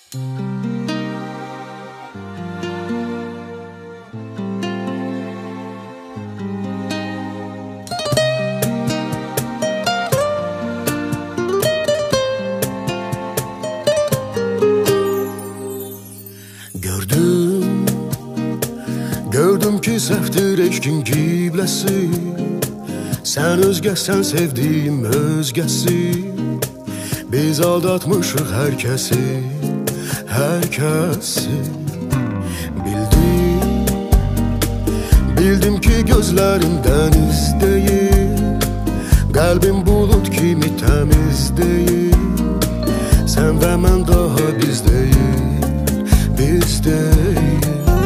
Gördüm ki səhvdir eşkin qibləsi, sən özgəsən sevdiyim özgəsi. Biz aldatmışıq hər kəsi, hər kəsi. Bildim ki gözlərim dəniz deyil, qəlbim bulut kimi təmiz deyil. Sən və mən daha biz deyil, biz deyil.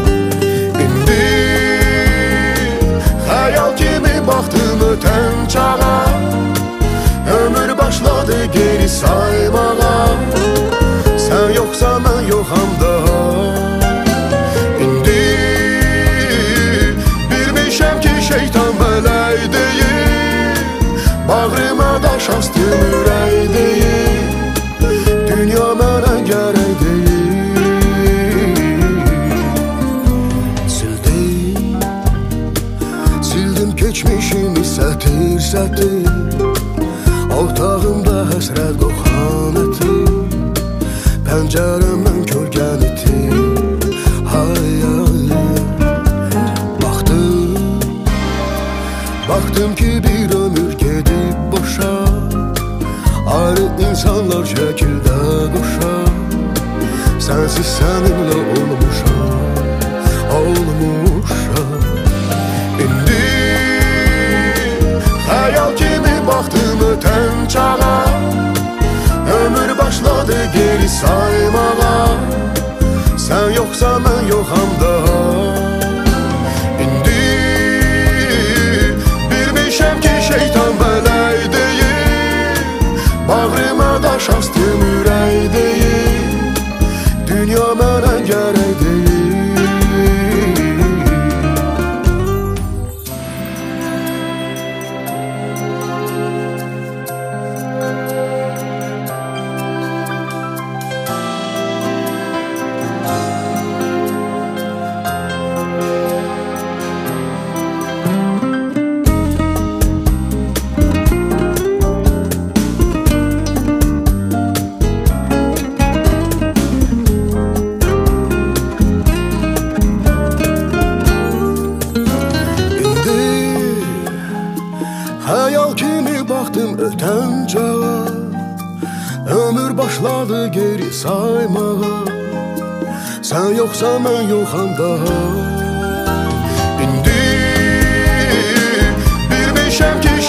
Xəyal kimi baxdım ötən çağa, ömür başladı geri saymağa. Sən yoxsa mən yoxam daha. İndi bilmişəm ki şeytan mələk deyil, bağrıma daş astım ürək deyil, dünya mənə gərək deyil. Keçmişimi sətir-sətir, otağımda həsrət qoxan ətir, pəncərəmdən kölgən itir. Baxdım ki bir ömür gedib boşa, ayrı insanlar şəkildə qoşa. Sənsiz səninlə olmuşam. İndi xəyal kimi baxdım ötən çağa, ömür başladı geri saymağa. Sən yoxsa mən yoxam daha. İndi bilmişəm ki şeytan mələk deyil, bağrıma daş astım ürək deyil, dünya mənə gərək deyil. Xəyal kimi baxdım ötən çağa, ömür başladı geri saymağa. Sən yoxsa mən yoxam daha. İndi bilmişəm ki